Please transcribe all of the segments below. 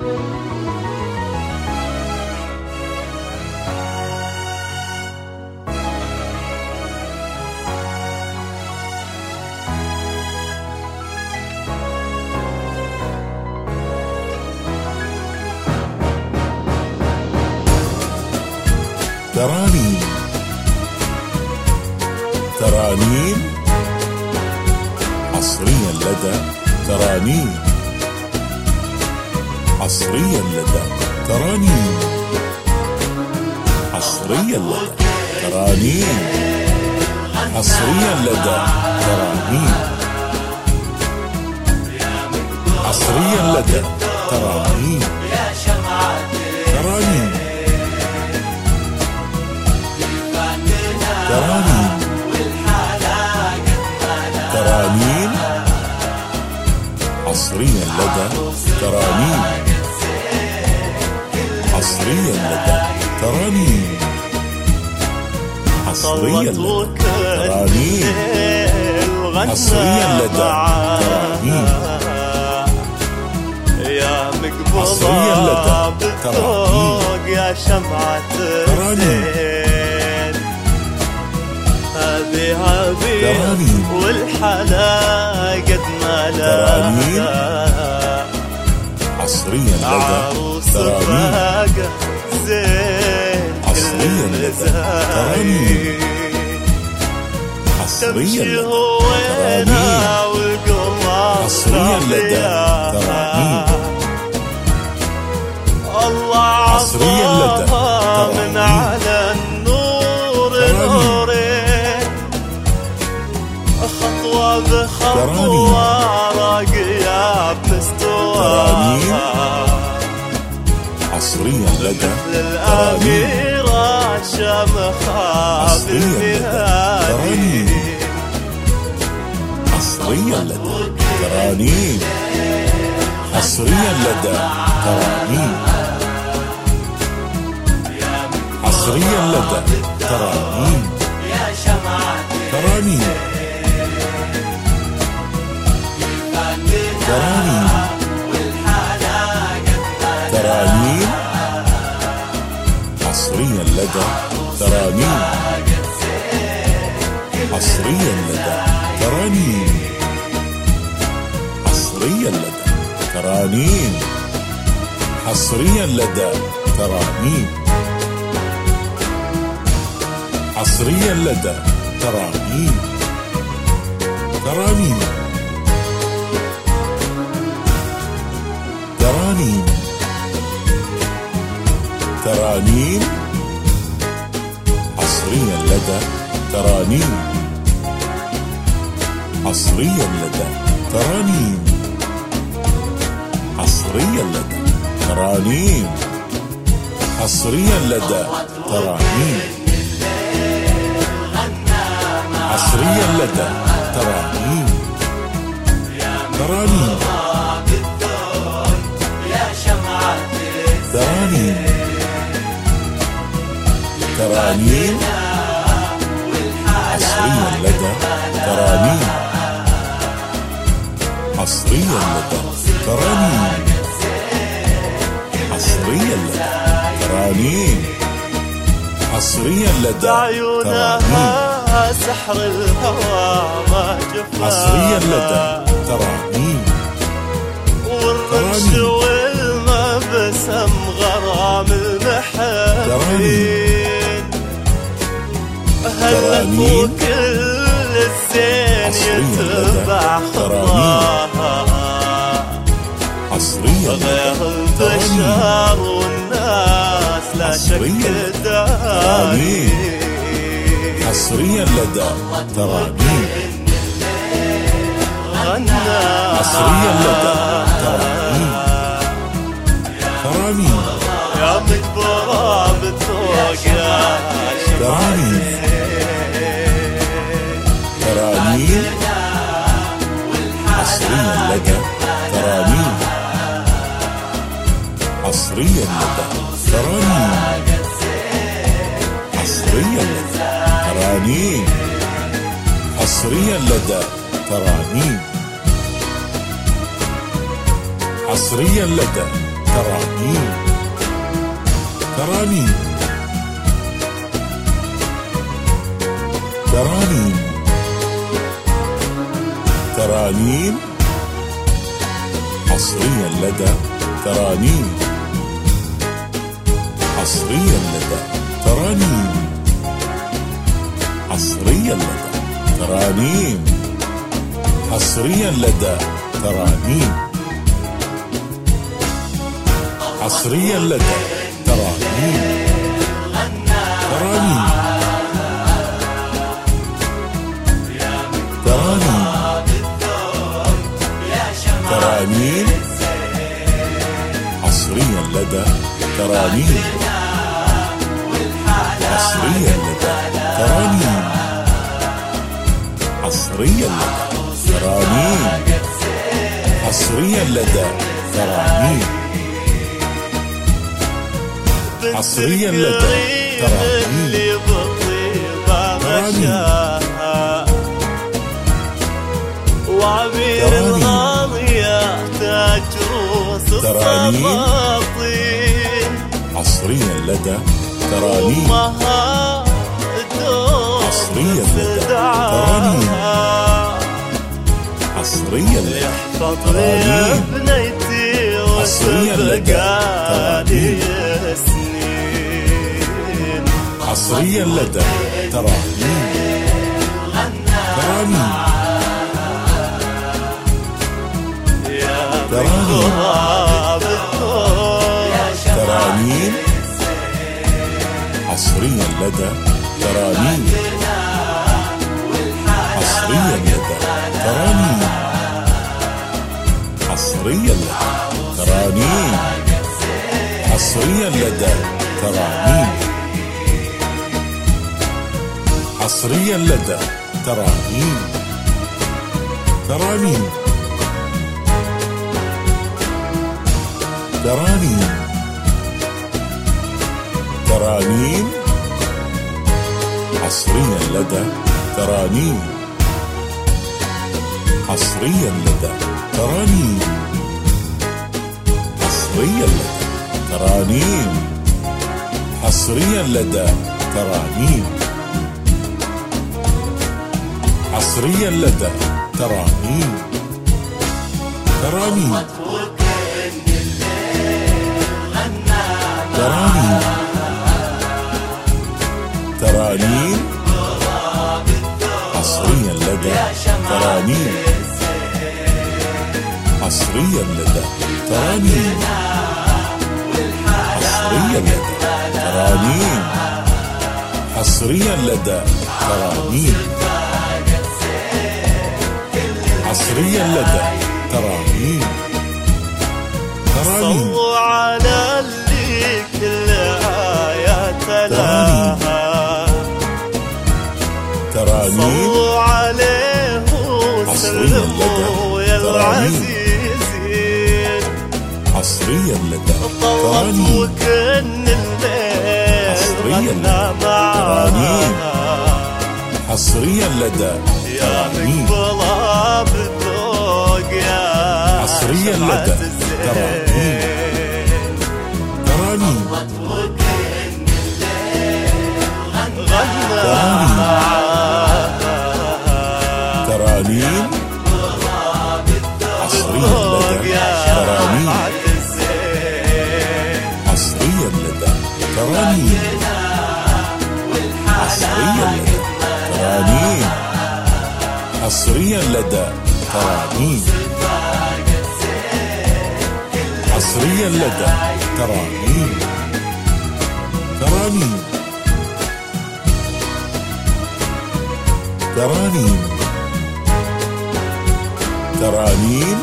ترانيم ترانيم حصريا لدى ترانيم، حصريا لدى ترانيم، حصريا لدى ترانيم، حصريا لدى ترانيم، حصريا لدى ترانيم، ترانيم ترانيم ترانيم حصريا لدى ترانيم، حصريا لدى ترانيم، حصريا لدى ترانيم، حصريا لدى ترانيم، يا حصريا مقبضة لدى ترانيم، يا شمعة الزين، هذه عبير والحلا قد ما لها، حصريا لدى ترانيم، زين حصريا لدى ترانيم، حصريا لدى ترانيم، حصريا لدى ترانيم، الله حصريا لدى من على النور نورين، خطوة بخطوة راقية بمستواها، حصريا لدى للأميرة شمخة بالمهادي، حصريا لدى ترانيم، حصريا لدى ترانيم، حصريا لدى ترانيم، ترانيم ترانيم ترانيم حصريا لدى ترانيم، حصريا لدى ترانيم، حصريا لدى ترانيم، حصريا لدى ترانيم، حصريا لدى ترانيم، ترانيم ترانيم ترانيم حصريا لدى ترانيم، حصريا لدى ترانيم، حصريا لدى ترانيم، حصريا لدى ترانيم، حصريا لدى ترانيم، ترانيم ترانيم ترانيم حصريا لدى ترانيم، حصريا لدى ترانيم، حصريا لدى ترانيم، حصريا لدى عيونها سحر الهوى ما جفا، حصريا لدى ترانيم، والرمش والمبسم غرام المحبين، هلت وكل الزين يتبع خطاها، غير البشر والناس لا شك داني، حصريا لدى ترانيم، حصريا لدى ترانيم، ترانيم يا مقبرة بتوق يا ترانيم، ترانيم حصريا لدى ترانيم، حصريا لدى ترانيم، حصريا لدى ترانيم، حصريا لدى ترانيم، حصريا لدى ترانيم ترانيم ترانيم ترانيم حصريا لدى ترانيم حصريا لدى ترانيم حصريا لدى ترانيم حصريا لدى ترانيم حصريا لدى ترانيم ترانيم ترانيم ترانيم حصريا لدى ترانيم حصريا لدى ترانيم حصريا لدى ترانيم حصريا لدى ترانيم حصريا لدى ترانيم وعبير الغالية تاج روس السلاطين حصريا لدى ترانيم حصريا لدى ترانيم حصريا لدى ترانيم حصريا لدى ترانيم حصريا لدى ترانيم ترانيم ترانيم ترانيم حصريا لدى ترانيم حصريا لدى ترانيم حصريا لدى ترانيم حصريا لدى ترانيم حصريا لدى ترانيم ترانيم ترانيم ترانيم حصريا لدى ترانيم حصريا لدى ترانيم حصريا لدى ترانيم حصريا لدى ترانيم حصريا لدى ترانيم ترانيم ترانيم ترانيم حصريا لدى ترانيم حصريا لدى ترانيم حصريا لدى ترانيم حصريا لدى ترانيم حصريا لدى ترانيم ترانيم صلوا على اللي كل آيات لها ترانيم صلوا عليه وسلموا يا العزيزين حصريا لدى طلبوا ترانيم كن الليل حصريا غنى ترانيم معاها حصريا لدى يا ترانيم مقبلة بالذوق يا حصريا شمعة لدى الزين ترانيم ترانيم ترانيم حصريا لدى ترانيم حصريا لدى ترانيم حصريا لدى ترانيم حصريا لدى ترانيم حصريا لدى ترانيم ترانيم ترانيم ترانيم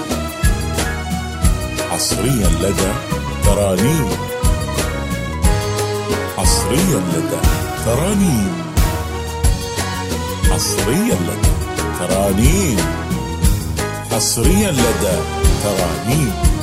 حصريا لدى ترانيم حصريا لدى ترانيم حصريا لدى ترانيم حصريا لدى ترانيم